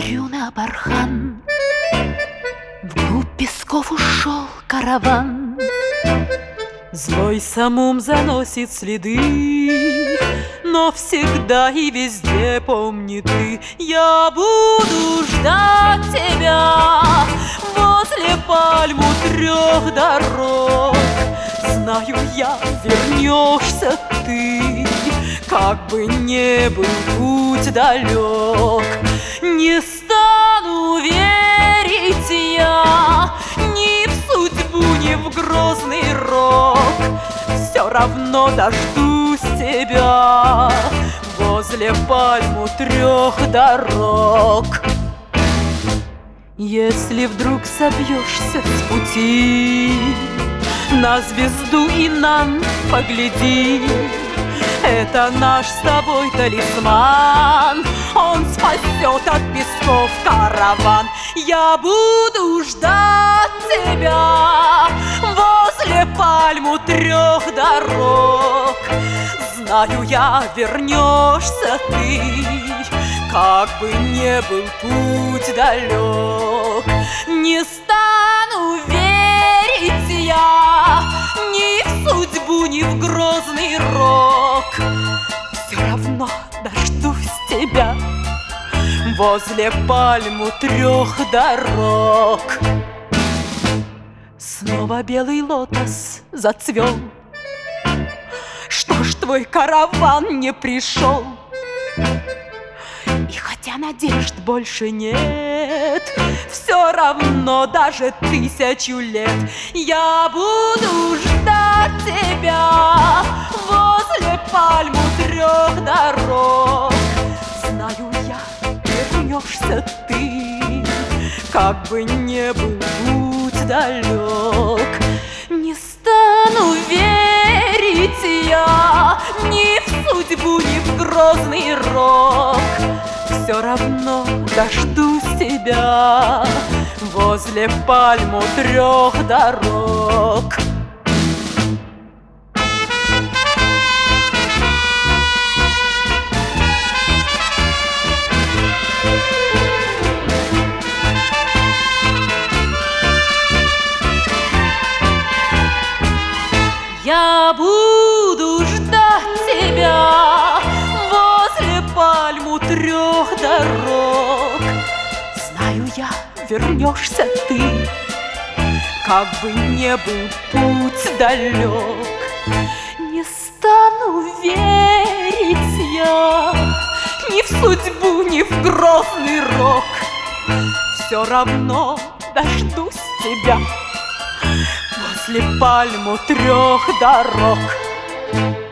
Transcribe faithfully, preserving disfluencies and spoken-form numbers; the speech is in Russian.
Ночью на бархан вглубь песков ушел караван. Злой самум заносит следы, но всегда и везде помни ты: я буду ждать тебя возле пальму трех дорог. Знаю я, вернешься ты, как бы не был путь далек. Не стану верить я ни в судьбу, ни в грозный рок. Все равно дождусь тебя возле пальму трех дорог. Если вдруг собьешься с пути, на звезду и нам погляди. Это наш с тобой талисман, он спасет от песков караван. Я буду ждать тебя возле пальму трех дорог. Знаю я, вернешься ты, как бы не был путь далек. Не стану верить я ни в судьбу, ни в грозный рок. Все равно дождусь тебя возле пальму трех дорог. Снова белый лотос зацвел. Что ж твой караван не пришел? И хотя надежд больше нет, все равно даже тысячу лет я буду ждать тебя возле пальму трех дорог. Знаю я, вернешься ты, как бы не был путь далек. Не стану верить я ни в судьбу, ни в грозный рок. Все равно дождусь тебя возле пальму трех дорог. Я буду ждать тебя возле пальму трех дорог. Знаю я, вернешься ты, как бы не был путь далек. Не стану верить я ни в судьбу, ни в грозный рок. Все равно дождусь тебя возле пальму трех дорог.